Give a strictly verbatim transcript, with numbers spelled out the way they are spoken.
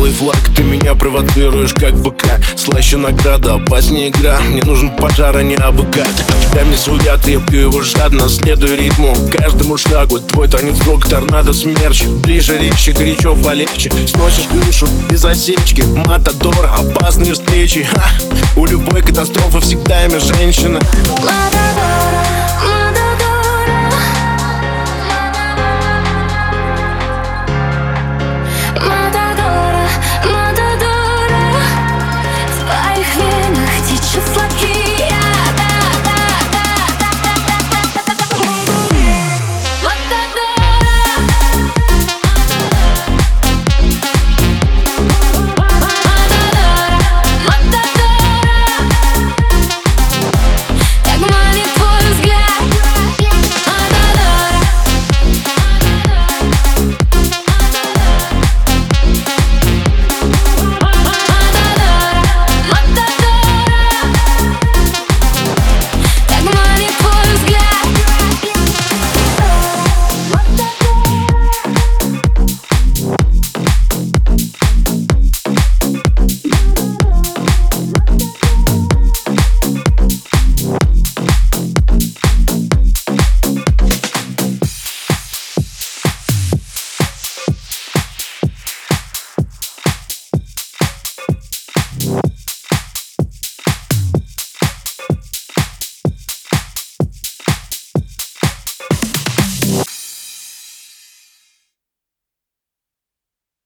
белый флаг. Ты меня провоцируешь как быка. Слаще награда, опаснее игра. Мне нужен пожар, а не абыкат. Дай мне свой яд, я пью его жадно. Следуй ритму, каждому шагу. Твой танец рок, торнадо, смерч. Ближе, резче, горячо, полегче. Сносишь крышу без осечки. Матадор, опасные встречи. Ха! У любой катастрофы всегда имя женщина. Матадора, Матадора.